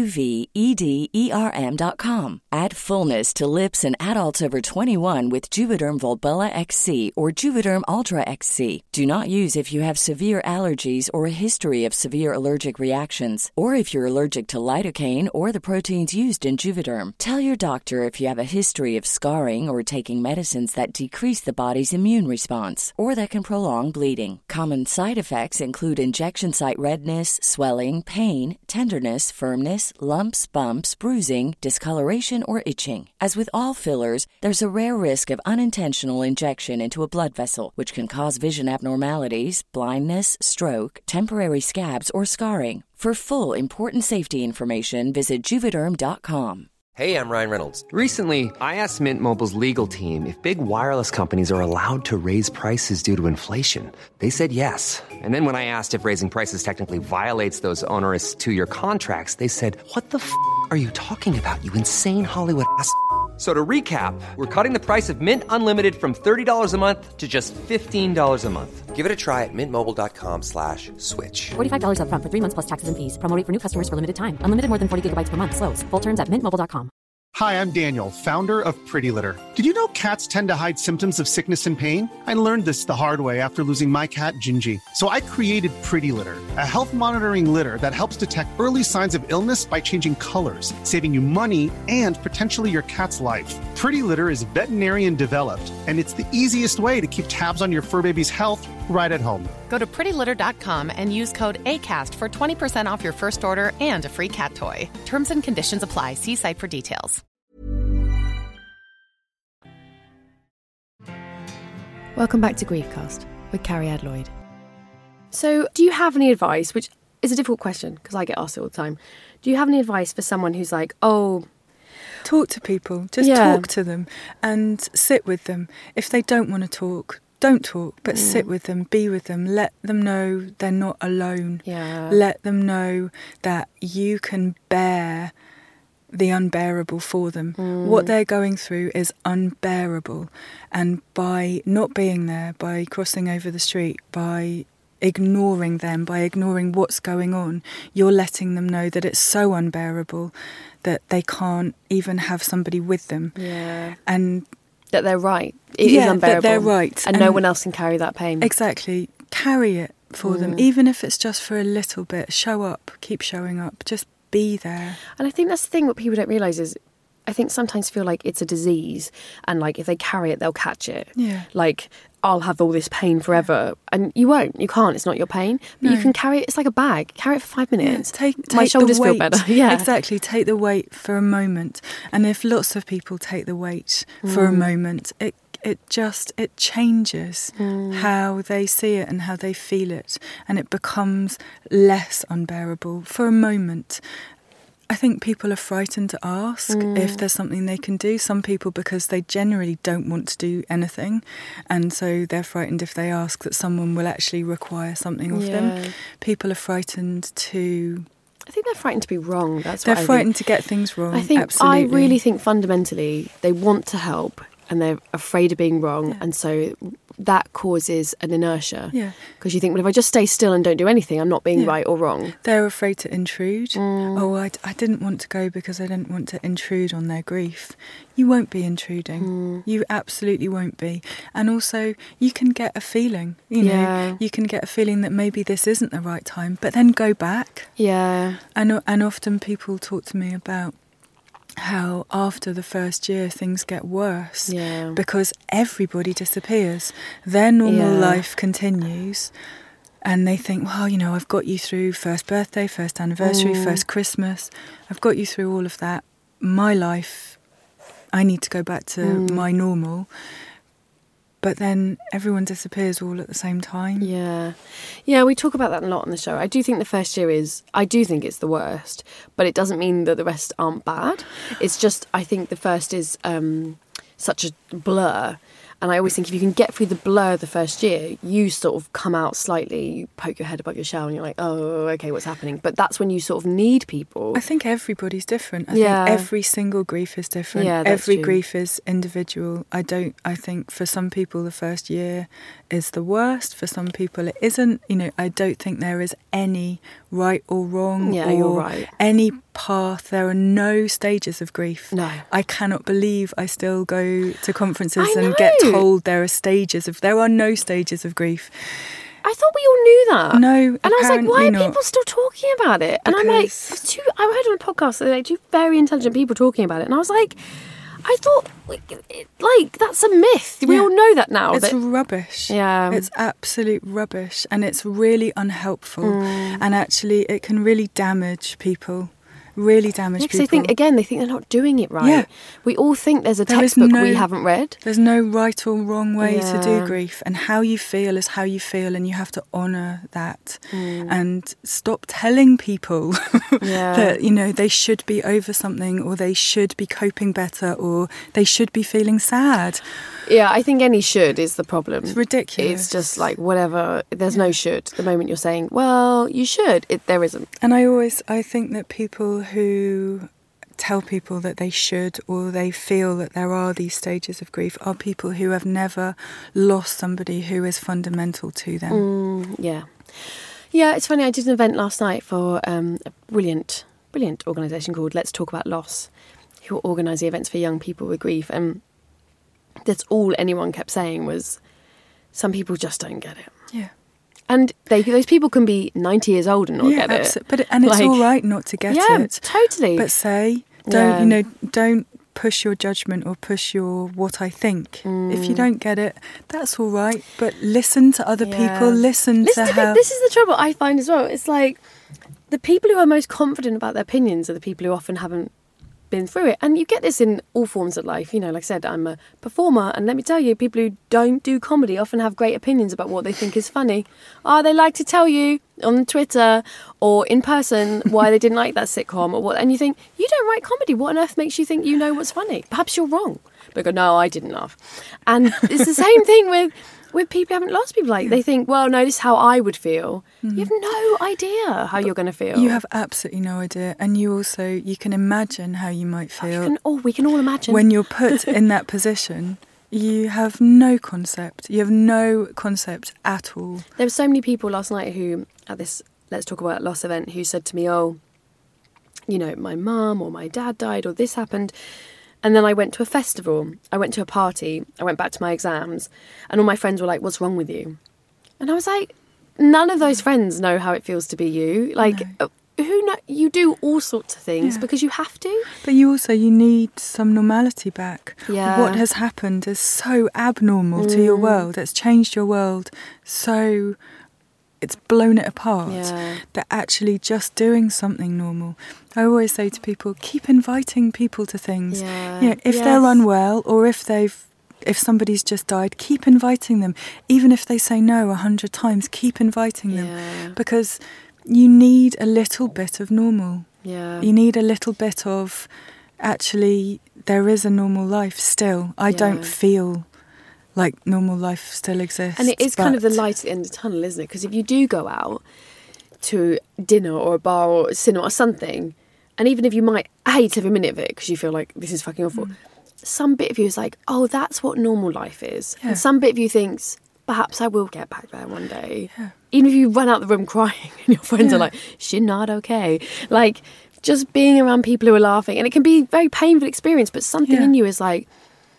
JUVEDERM.com. Add fullness to lips in adults over 21 with Juvederm Volbella XC or Juvederm Ultra XC. Do not use if you have severe allergies or a history of severe allergic reactions, or if you're allergic to lidocaine or the proteins used in Juvederm. Tell your doctor if you have a history of scarring or taking medicines that decrease the body's immune response or that can prolong bleeding. Common side effects include injection site redness, swelling, pain, tenderness, firmness, lumps, bumps, bruising, discoloration, or itching. As with all fillers, there's a rare risk of unintentional injection into a blood vessel, which can cause vision abnormalities, blindness, stroke, temporary scabs, or scarring. For full, important safety information, visit Juvederm.com. Hey, I'm Ryan Reynolds. Recently, I asked Mint Mobile's legal team if big wireless companies are allowed to raise prices due to inflation. They said yes. And then when I asked if raising prices technically violates those onerous 2-year contracts, they said, "What the f*** are you talking about, you insane Hollywood ass?" So to recap, we're cutting the price of Mint Unlimited from $30 a month to just $15 a month. Give it a try at mintmobile.com/switch. $45 up front for 3 months plus taxes and fees. Promo rate for new customers for limited time. Unlimited more than 40 gigabytes per month. Slows full terms at mintmobile.com. Hi, I'm Daniel, founder of Pretty Litter. Did you know cats tend to hide symptoms of sickness and pain? I learned this the hard way after losing my cat, Gingy. So I created Pretty Litter, a health monitoring litter that helps detect early signs of illness by changing colors, saving you money and potentially your cat's life. Pretty Litter is veterinarian developed, and it's the easiest way to keep tabs on your fur baby's health right at home. Go to prettylitter.com and use code ACAST for 20% off your first order and a free cat toy. Terms and conditions apply. See site for details. Welcome back to Griefcast with Carrie Adloyd. So, do you have any advice, which is a difficult question because I get asked it all the time. Do you have any advice for someone who's like, oh... Talk to people. Just talk to them and sit with them. If they don't want to talk, don't talk, but sit with them, be with them. Let them know they're not alone. Yeah. Let them know that you can bear the unbearable for them. What they're going through is unbearable. And by not being there, by crossing over the street, by ignoring them, by ignoring what's going on, you're letting them know that it's so unbearable that they can't even have somebody with them. Yeah. And that they're right. It is unbearable. That they're right. And no one else can carry that pain. Exactly. Carry it for them, even if it's just for a little bit. Show up. Keep showing up. Just be there. And I think that's the thing, what people don't realise is, I think sometimes feel like it's a disease and like if they carry it, they'll catch it. Yeah. Like, I'll have all this pain forever. And you won't. You can't. It's not your pain. But you can carry it. It's like a bag. Carry it for 5 minutes. Yeah, take my shoulders the weight. feel better. Yeah. Exactly. Take the weight for a moment. And if lots of people take the weight for a moment, it changes how they see it and how they feel it. And it becomes less unbearable for a moment. I think people are frightened to ask if there's something they can do. Some people, because they generally don't want to do anything, and so they're frightened if they ask that someone will actually require something of them. People are frightened to... I think they're frightened to be wrong. They're frightened to get things wrong. I think absolutely. I really think fundamentally they want to help. and they're afraid of being wrong, and so that causes an inertia. Yeah. Because you think, well, if I just stay still and don't do anything, I'm not being right or wrong. They're afraid to intrude. Oh, I didn't want to go because I didn't want to intrude on their grief. You won't be intruding. You absolutely won't be. And also, you can get a feeling, you know, you can get a feeling that maybe this isn't the right time, but then go back. Yeah. And often people talk to me about how after the first year things get worse because everybody disappears. Their normal life continues, and they think, well, you know, I've got you through first birthday, first anniversary, first Christmas. I've got you through all of that. My life, I need to go back to my normal. But then everyone disappears all at the same time. Yeah. Yeah, we talk about that a lot on the show. I do think the first year I do think it's the worst, but it doesn't mean that the rest aren't bad. It's just, I think the first is such a blur. And I always think if you can get through the blur of the first year, you sort of come out slightly, you poke your head above your shell and you're like, oh, okay, what's happening? But that's when you sort of need people. I think everybody's different. I think every single grief is different. Yeah, that's every true. grief is individual. I think for some people the first year is the worst. For some people it isn't. You know, I don't think there is any right or wrong or you're right. any path. There are no stages of grief. No. I cannot believe I still go to conferences and get told there are no stages of grief. I thought we all knew that. No, and I was like, why are not. people still talking about it? And I'm like, I heard on a podcast that two very intelligent people talking about it, and I was like, I thought, like, that's a myth. We all know that now. It's rubbish. Yeah. It's absolute rubbish, and it's really unhelpful, and actually it can really damage people. Really damage people. Because they think they're not doing it right. Yeah. We all think there's a textbook we haven't read. There's no right or wrong way to do grief, and how you feel is how you feel, and you have to honour that and stop telling people that, you know, they should be over something, or they should be coping better, or they should be feeling sad. Yeah, I think any should is the problem. It's ridiculous. It's just like whatever. There's no should. The moment you're saying, well, you should, there isn't. And I think that people who tell people that they should, or they feel that there are these stages of grief, are people who have never lost somebody who is fundamental to them. Yeah, it's funny. I did an event last night for a brilliant organisation called Let's Talk About Loss, who organise the events for young people with grief. And that's all anyone kept saying was, some people just don't get it. Yeah. And those people can be 90 years old and not get it. But it's all right not to get it. Yeah, totally. But don't push your judgment or push your what I think. If you don't get it, that's all right. But listen to other people. Listen to how... This is the trouble I find as well. It's like the people who are most confident about their opinions are the people who often haven't been through it. And you get this in all forms of life. You know, like I said, I'm a performer, and let me tell you, people who don't do comedy often have great opinions about what they think is funny. They like to tell you on Twitter or in person why they didn't like that sitcom or what. And you think, you don't write comedy. What on earth makes you think you know what's funny? Perhaps you're wrong. But go, no, I didn't laugh. And it's the same thing with people who haven't lost people. Like, they think, well, no, this is how I would feel. You have no idea how you're going to feel. You have absolutely no idea. And you can imagine how you might feel. We can all imagine. When you're put in that position, you have no concept. You have no concept at all. There were so many people last night who, at this Let's Talk About Loss event, who said to me, oh, you know, my mum or my dad died or this happened. And then I went to a festival, I went to a party, I went back to my exams, and all my friends were like, what's wrong with you? And I was like, none of those friends know how it feels to be you. Like, you do all sorts of things because you have to. But you need some normality back. Yeah. What has happened is so abnormal to your world. It's changed your world so... It's blown it apart. That actually just doing something normal. I always say to people, keep inviting people to things. If they're unwell, or if somebody's just died, keep inviting them. Even if they say no 100 times, keep inviting them. Because you need a little bit of normal. You need a little bit of, actually, there is a normal life still. I don't feel... like normal life still exists. And it is kind of the light at the end of the tunnel, isn't it? Because if you do go out to dinner or a bar or a cinema or something, and even if you might hate every minute of it because you feel like this is fucking awful, some bit of you is like, oh, that's what normal life is. Yeah. And some bit of you thinks, perhaps I will get back there one day. Yeah. Even if you run out the room crying and your friends are like, she's not okay. Like, just being around people who are laughing. And it can be a very painful experience, but something in you is like,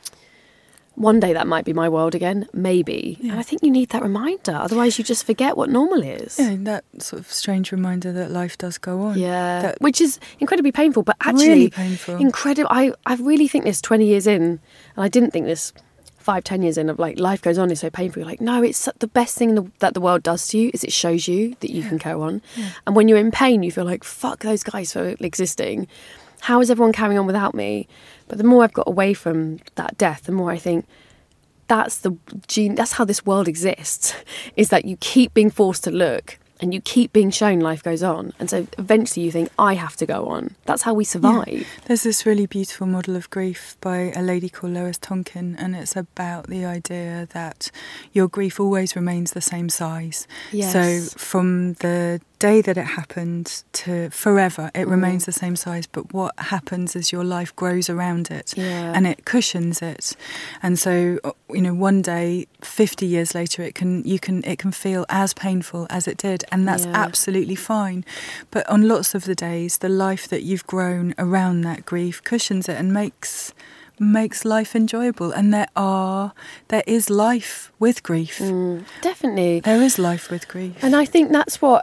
one day that might be my world again, maybe. Yeah. And I think you need that reminder. Otherwise, you just forget what normal is. Yeah, that sort of strange reminder that life does go on. Yeah, which is incredibly painful, but actually really painful. Incredible. I really think this 20 years in, and I didn't think this 5-10 years in, of like life goes on is so painful. You're like, no, it's the best thing that the world does to you is it shows you that you can go on. Yeah. And when you're in pain, you feel like, fuck those guys for existing. How is everyone carrying on without me? But the more I've got away from that death, the more I think that's how this world exists, is that you keep being forced to look and you keep being shown life goes on. And so eventually you think, I have to go on. That's how we survive. Yeah. There's this really beautiful model of grief by a lady called Lois Tonkin, and it's about the idea that your grief always remains the same size. Yes. So from the day that it happened to forever, it remains the same size, but what happens is your life grows around it and it cushions it. And so, one day, 50 years later, it can feel as painful as it did, and that's absolutely fine. But on lots of the days, the life that you've grown around that grief cushions it and makes life enjoyable. And there is life with grief. Definitely. There is life with grief. And I think that's what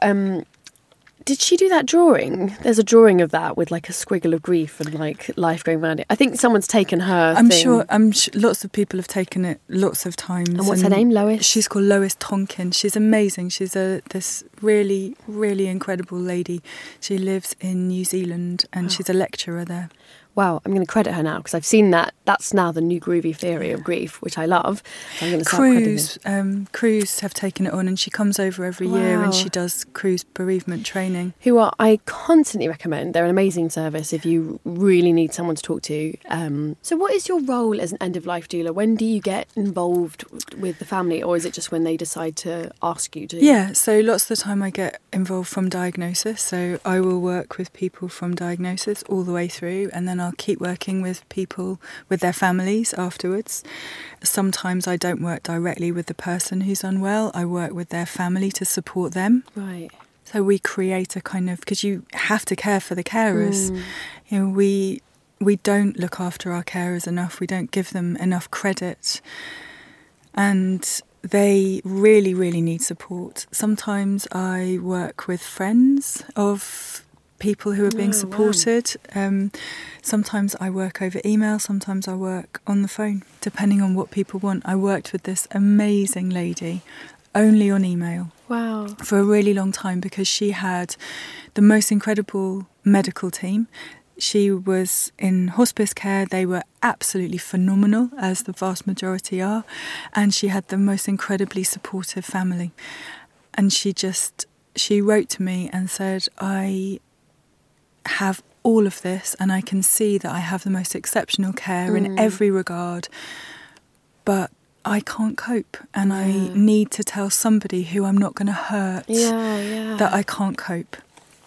did she do that drawing? There's a drawing of that with like a squiggle of grief and like life going around it. I think someone's taken her I'm thing. sure lots of people have taken it lots of times. And what's her name? Lois? She's called Lois Tonkin. She's amazing. She's this really, really incredible lady. She lives in New Zealand and she's a lecturer there. Wow, I'm going to credit her now because I've seen that. That's now the new groovy theory of grief, which I love. So I'm going to start crediting. Crews have taken it on, and she comes over every year and she does Crews bereavement training. I constantly recommend. They're an amazing service if you really need someone to talk to. So what is your role as an end-of-life doula? When do you get involved with the family, or is it just when they decide to ask you to? Yeah, so lots of the time I get involved from diagnosis. So I will work with people from diagnosis all the way through, and then I'll keep working with people, with their families afterwards. Sometimes I don't work directly with the person who's unwell. I work with their family to support them. Right. So we create a kind of, because you have to care for the carers. We don't look after our carers enough. We don't give them enough credit. And they really, really need support. Sometimes I work with friends of people who are being supported. Wow. Sometimes I work over email, sometimes I work on the phone, depending on what people want. I worked with this amazing lady only on email. Wow. For a really long time, because she had the most incredible medical team. She was in hospice care. They were absolutely phenomenal, as the vast majority are. And she had the most incredibly supportive family. And she wrote to me and said, I have all of this and I can see that I have the most exceptional care in every regard, but I can't cope, and I need to tell somebody who I'm not going to hurt that I can't cope.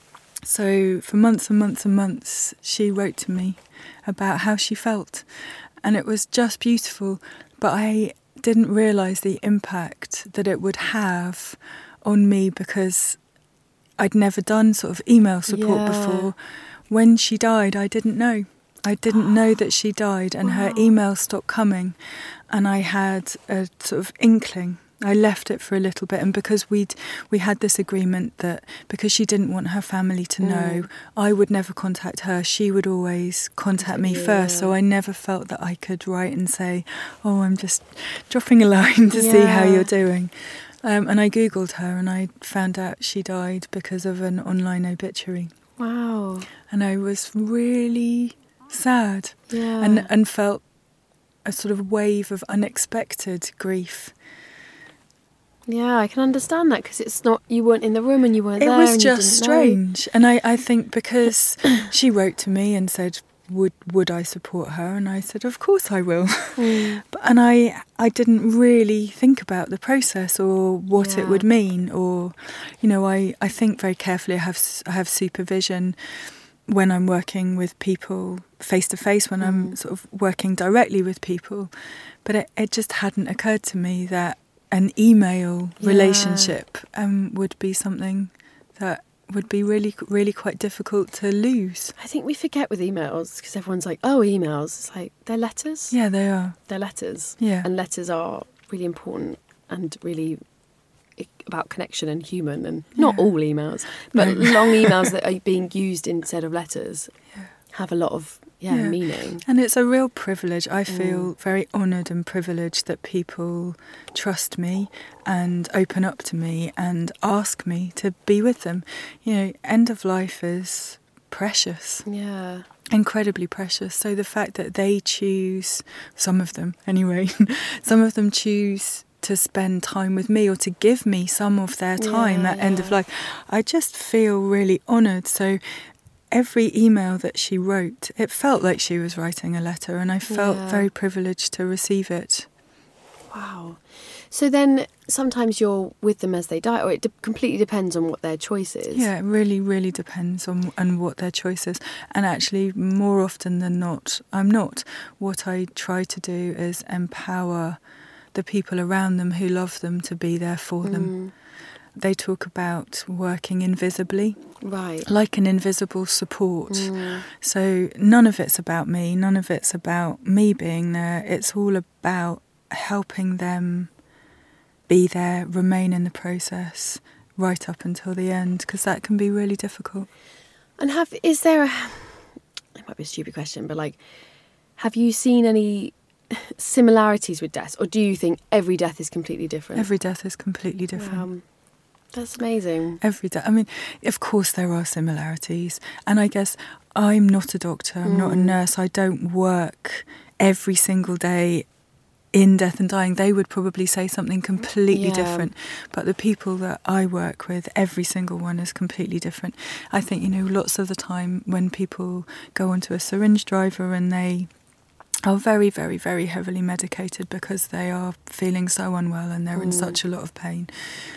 So for months and months and months, she wrote to me about how she felt, and it was just beautiful, but I didn't realise the impact that it would have on me, because I'd never done sort of email support before. When she died, I didn't know. I didn't know that she died, and her emails stopped coming, and I had a sort of inkling. I left it for a little bit, and because we had this agreement that because she didn't want her family to know, I would never contact her. She would always contact me first, so I never felt that I could write and say, oh, I'm just dropping a line to see how you're doing. And I Googled her and I found out she died because of an online obituary. Wow. And I was really sad and felt a sort of wave of unexpected grief. Yeah, I can understand that, because it's not, you weren't in the room and you weren't there. It was just strange. And I think because she wrote to me and said, would I support her? And I said, of course I will. And I didn't really think about the process or what it would mean, or, I think very carefully. I have supervision. when I'm working with people face to face, when I'm sort of working directly with people. But it just hadn't occurred to me that an email relationship would be something that would be really, really quite difficult to lose. I think we forget with emails, because everyone's like, oh, emails. It's like, they're letters. Yeah, they are. They're letters. Yeah. And letters are really important and really about connection and human, and not all emails, but long emails that are being used instead of letters have a lot of meaning. And it's a real privilege. I feel very honoured and privileged that people trust me and open up to me and ask me to be with them. You know, end of life is precious. Yeah. Incredibly precious. So the fact that they choose, some of them anyway, some of them choose to spend time with me or to give me some of their time at end of life, I just feel really honoured. So every email that she wrote, it felt like she was writing a letter, and I felt very privileged to receive it. Wow. So then sometimes you're with them as they die, or it completely depends on what their choice is. Yeah, it really, really depends on what their choice is. And actually, more often than not, I'm not. What I try to do is empower the people around them who love them to be there for them. They talk about working invisibly, right? Like an invisible support. So none of it's about me, none of it's about me being there. It's all about helping them be there, remain in the process right up until the end, because that can be really difficult. And is there it might be a stupid question, but like, have you seen any similarities with deaths, or do you think every death is completely different? Every death is completely different. That's amazing. Every death. I mean, of course there are similarities, and I guess I'm not a doctor, I'm not a nurse, I don't work every single day in death and dying. They would probably say something completely different, but the people that I work with, every single one is completely different. I think, you know, lots of the time when people go onto a syringe driver and they are very, very, very heavily medicated because they are feeling so unwell and they're in such a lot of pain,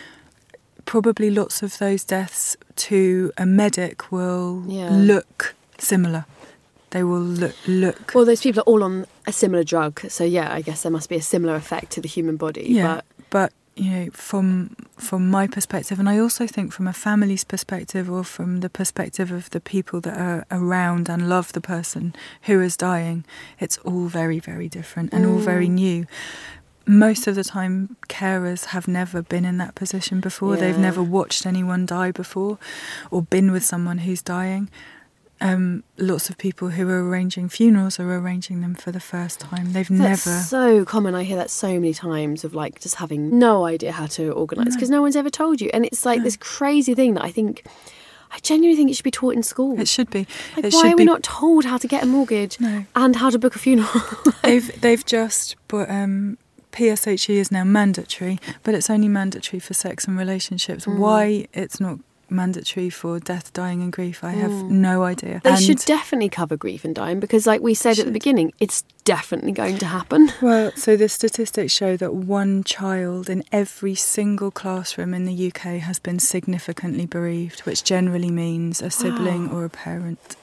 probably lots of those deaths to a medic will look similar. They will look. Well, those people are all on a similar drug, so yeah, I guess there must be a similar effect to the human body. Yeah, but you know, from my perspective, and I also think from a family's perspective, or from the perspective of the people that are around and love the person who is dying, it's all very, very different and all very new. Most of the time, carers have never been in that position before. They've never watched anyone die before or been with someone who's dying. Lots of people who are arranging funerals are arranging them for the first time. That's so common. I hear that so many times, of like just having no idea how to organise, because no one's ever told you. And it's like this crazy thing that I genuinely think it should be taught in school. It should be. Like, why are we not told how to get a mortgage and how to book a funeral? They've just put PSHE is now mandatory, but it's only mandatory for sex and relationships. Why it's not mandatory for death, dying and grief, I have no idea. They should definitely cover grief and dying, because like we said at the beginning, it's definitely going to happen. Well, so the statistics show that one child in every single classroom in the UK has been significantly bereaved, which generally means a sibling or a parent.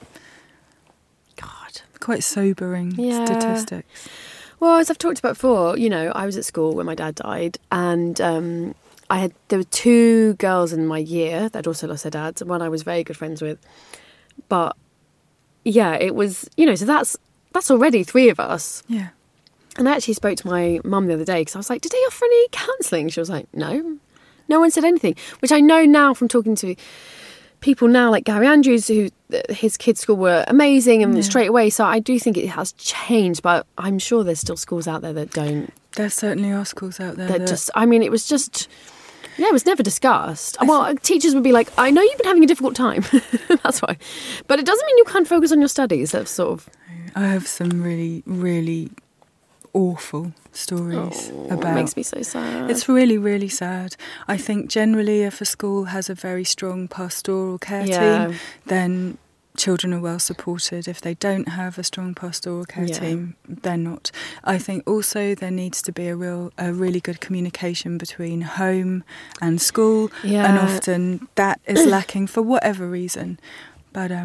God. Quite sobering statistics. Well, as I've talked about before, you know, I was at school when my dad died, and there were two girls in my year that also lost their dads, and one I was very good friends with. But yeah, it was, you know, so that's already three of us. Yeah. And I actually spoke to my mum the other day, because I was like, did they offer any counselling? She was like, no one said anything, which I know now from talking to people now like Gary Andrews, who his kids' school were amazing and straight away. So I do think it has changed, but I'm sure there's still schools out there that don't. There certainly are schools out there that just, I mean, it was just, it was never discussed. Well, teachers would be like, I know you've been having a difficult time. That's why. But it doesn't mean you can't focus on your studies. That's sort of. I have some really, really awful stories about. It makes me so sad. It's really, really sad. I think generally if a school has a very strong pastoral care team, then children are well supported. If they don't have a strong pastoral care team, they're not. I think also there needs to be a really good communication between home and school, and often that is lacking for whatever reason. But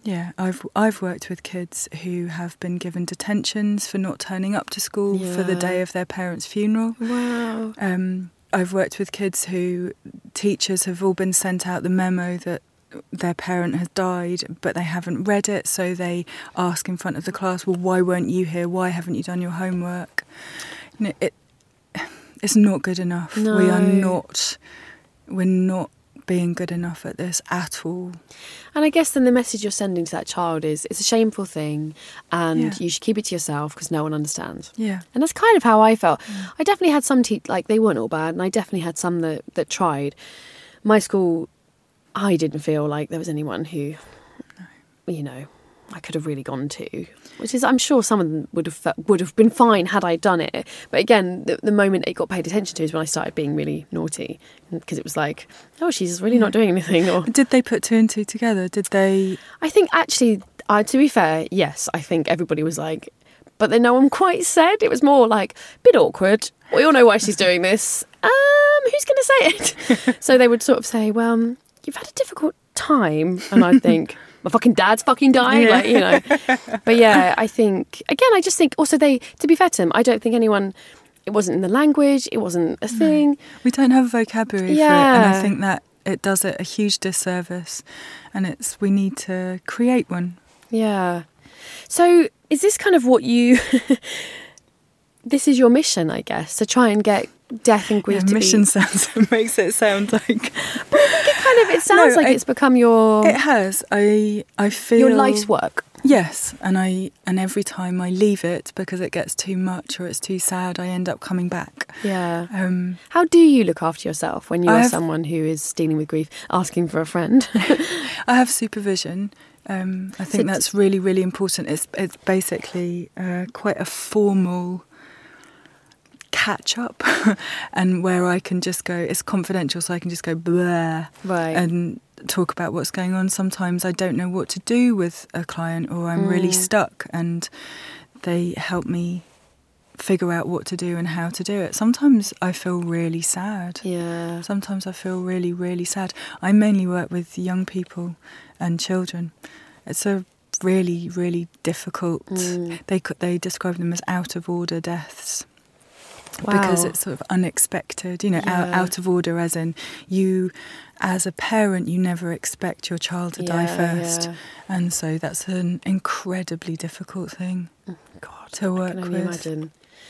Yeah, I've worked with kids who have been given detentions for not turning up to school for the day of their parents' funeral. Wow. I've worked with kids who teachers have all been sent out the memo that their parent has died, but they haven't read it, so they ask in front of the class, well, why weren't you here? Why haven't you done your homework? You know, it's not good enough. No. We're not being good enough at this at all. And I guess then the message you're sending to that child is it's a shameful thing and you should keep it to yourself because no one understands. Yeah. And that's kind of how I felt. I definitely had some like they weren't all bad, and I definitely had some that tried. My school, I didn't feel like there was anyone who, you know, I could have really gone to, which is, I'm sure some of them would have been fine had I done it. But again, the moment it got paid attention to is when I started being really naughty, because it was like, oh, she's really not doing anything. Or did they put two and two together? Did they? I think actually, to be fair, yes, I think everybody was like, but then no one quite said. It was more like, bit awkward. We all know why she's doing this. Who's going to say it? So they would sort of say, well, you've had a difficult time. And I'd think, my fucking dad's fucking died. Like, you know. But yeah, I think, again, I just think also to be fair to them, I don't think anyone, it wasn't in the language, it wasn't a thing. No. We don't have a vocabulary for it. And I think that it does it a huge disservice. And we need to create one. Yeah. So is this kind of what this is your mission, I guess, to try and get death and grief to mission be... makes it sound like... But I think it sounds like it's become your... It has. I feel... Your life's work. Yes, and every time I leave it because it gets too much or it's too sad, I end up coming back. Yeah. How do you look after yourself when you're someone who is dealing with grief, asking for a friend? I have supervision. I think that's really, really important. It's basically quite a formal catch up, and where I can just go, it's confidential, so I can just go blah, and talk about what's going on. Sometimes I don't know what to do with a client, or I'm really stuck, and they help me figure out what to do and how to do it. Sometimes I feel really sad. Yeah. Sometimes I feel really, really sad. I mainly work with young people and children. It's a really, really difficult... They describe them as out-of-order deaths. Wow. Because it's sort of unexpected, out of order, as in you, as a parent, you never expect your child to die first. Yeah. And so that's an incredibly difficult thing to work with. I can only imagine.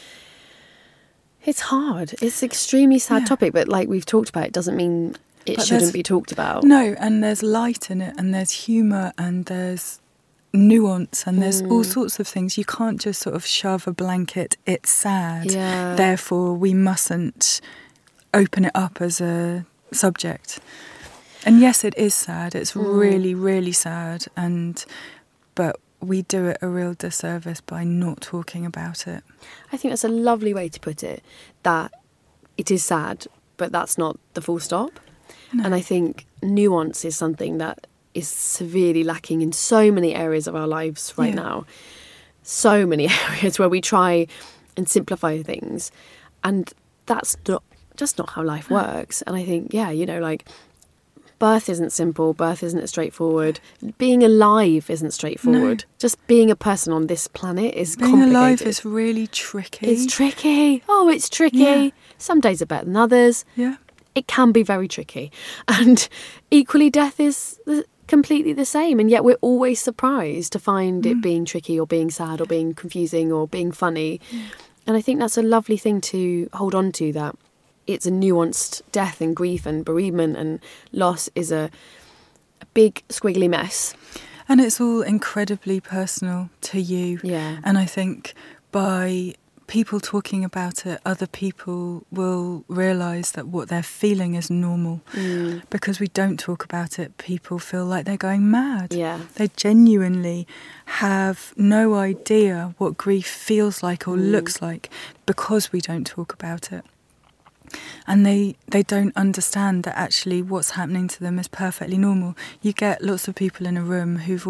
It's hard. It's an extremely sad topic, but like we've talked about, it doesn't mean it shouldn't be talked about. No, and there's light in it, and there's humour, and there's nuance, and there's all sorts of things. You can't just sort of shove a blanket, it's sad, therefore we mustn't open it up as a subject. And yes, it is sad, it's really, really sad, but we do it a real disservice by not talking about it. I think that's a lovely way to put it, that it is sad, but that's not the full stop. No. And I think nuance is something that is severely lacking in so many areas of our lives right now. So many areas where we try and simplify things, and that's just not how life works. And I think, like birth isn't simple, birth isn't straightforward, being alive isn't straightforward. No. Just being a person on this planet is complicated. Being alive is really tricky. It's tricky. Oh, it's tricky. Yeah. Some days are better than others. Yeah. It can be very tricky. And equally, death is completely the same, and yet we're always surprised to find it being tricky or being sad or being confusing or being funny. And I think that's a lovely thing to hold on to, that it's a nuanced death, and grief and bereavement and loss is a big squiggly mess, and it's all incredibly personal to you. And I think by people talking about it, other people will realise that what they're feeling is normal. Because we don't talk about it, people feel like they're going mad. They genuinely have no idea what grief feels like or looks like because we don't talk about it. And they don't understand that actually what's happening to them is perfectly normal. You get lots of people in a room who've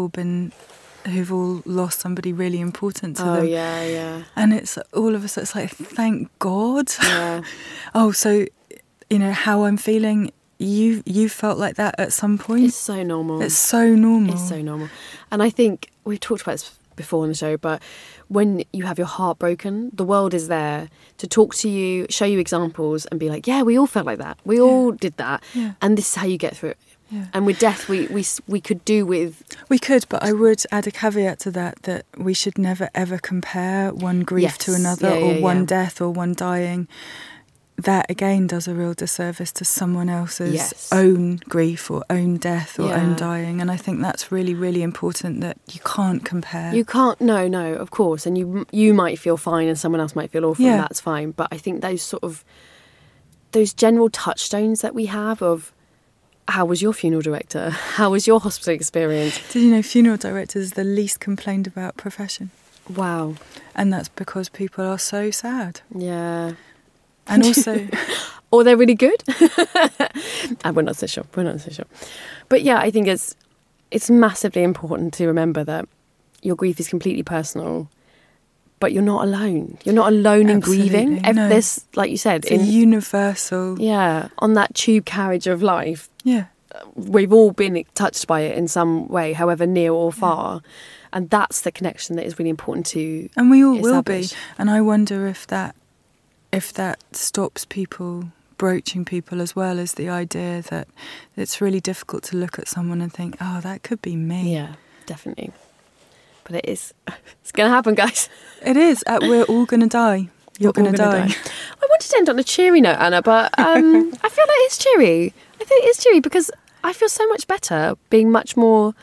all lost somebody really important to them. And it's all of us, it's like, thank God. So, how I'm feeling, you felt like that at some point. It's so normal. It's so normal. It's so normal. And I think we've talked about this before on the show, but when you have your heart broken, the world is there to talk to you, show you examples, and be like, yeah, we all felt like that. We all did that. Yeah. And this is how you get through it. Yeah. And with death, we could do with... We could, but I would add a caveat to that we should never, ever compare one grief to another, or one death or one dying. That, again, does a real disservice to someone else's own grief or own death or own dying. And I think that's really, really important, that you can't compare. You can't, no, of course. And you might feel fine and someone else might feel awful, and that's fine. But I think those general touchstones that we have of, how was your funeral director? How was your hospital experience? Did you know funeral directors are the least complained about profession? Wow. And that's because people are so sad. Yeah. And also... or they're really good. And we're not so sure. But yeah, I think it's massively important to remember that your grief is completely personal, but you're not alone. You're not alone in grieving. No. There's, like you said... It's universal... Yeah, on that tube carriage of life. Yeah. We've all been touched by it in some way, however near or far. And that's the connection that is really important to And we all will establish. be. And I wonder if that stops people broaching people, as well as the idea that it's really difficult to look at someone and think, oh, that could be me. Yeah, definitely. But it is. It's going to happen, guys. It is. We're all going to die. You're going to die. I wanted to end on a cheery note, Anna, but I feel like it's cheery. I think it's cheery because I feel so much better being much more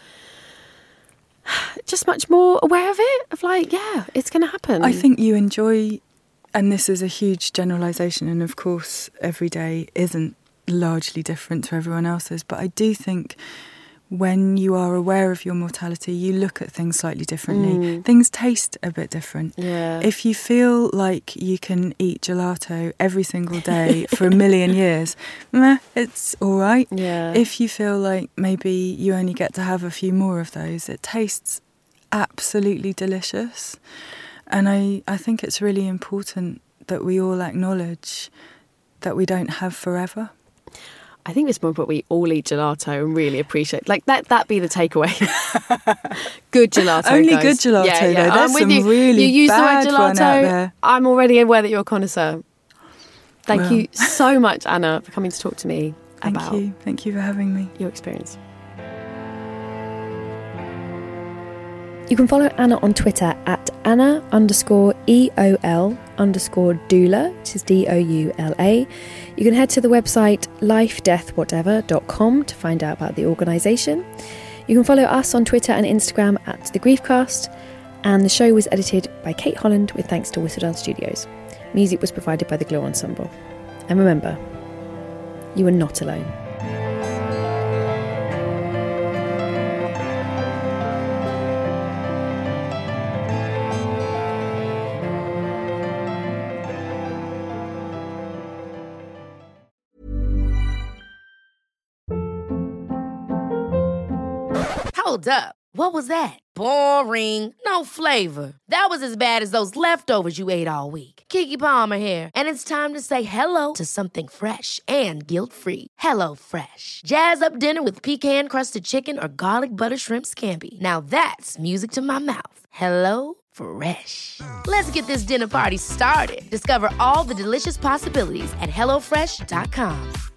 aware of it, of like, yeah, it's going to happen. I think you enjoy, and this is a huge generalisation, and of course every day isn't largely different to everyone else's, but I do think when you are aware of your mortality, you look at things slightly differently. Things taste a bit different. Yeah. If you feel like you can eat gelato every single day for a million years, it's all right. Yeah. If you feel like maybe you only get to have a few more of those, it tastes absolutely delicious. And I think it's really important that we all acknowledge that we don't have forever. I think it's more important we all eat gelato and really appreciate, like, that be the takeaway. Good gelato, Only guys. good gelato, yeah. though. There's some really you use bad the right one out there. gelato. I'm already aware that you're a connoisseur. Thank you so much, Anna, for coming to talk to me about Thank you for having me. Your experience. You can follow Anna on Twitter at Anna_EOL_doula, which is DOULA. You can head to the website lifedeathwhatever.com to find out about the organisation. You can follow us on Twitter and Instagram at The Griefcast. And the show was edited by Kate Holland with thanks to Whistledown Studios. Music was provided by the Glow Ensemble. And remember, you are not alone. Hold up. What was that? Boring. No flavor. That was as bad as those leftovers you ate all week. Keke Palmer here, and it's time to say hello to something fresh and guilt-free. Hello Fresh. Jazz up dinner with pecan-crusted chicken or garlic butter shrimp scampi. Now that's music to my mouth. Hello Fresh. Let's get this dinner party started. Discover all the delicious possibilities at HelloFresh.com.